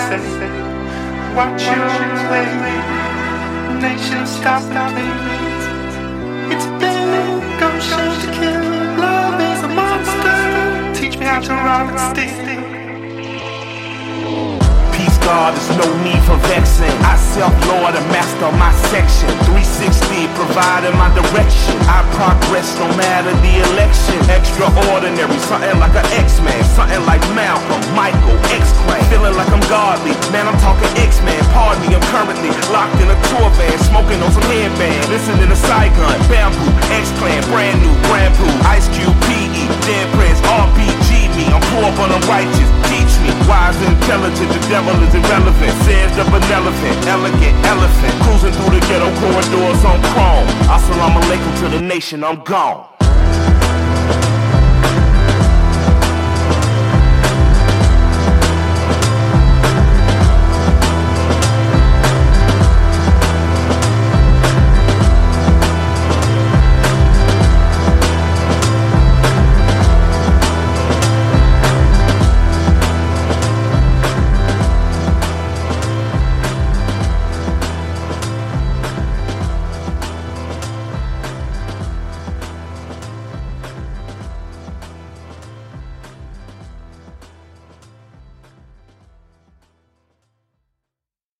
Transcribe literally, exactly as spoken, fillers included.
say, watch your play. Nation, stop the please. It's been gonna show to kill. Love is a monster. Teach me how to rock and steal. Peace, God, there's no need for vexing. I self-lord and master my section. three sixty, providing my direction. I progress no matter the election. Extraordinary, something like an X-Man. Something like Malcolm, Michael, X-Clan. Feeling like I'm godly, man, I'm talking X-Man. Pardon me, I'm currently locked in a tour van, smoking on some headband. Listening to Saigon, Bamboo, X-Clan, brand new, brand new. Ice Cube, P E, Dead Prince, R P G me. I'm poor but I'm righteous, teach me. Wise and intelligent, the devil is irrelevant. Says the benevolent, elegant elephant. Cruising through the ghetto corridors on chrome. Assalamu alaikum to the nation, I'm gone.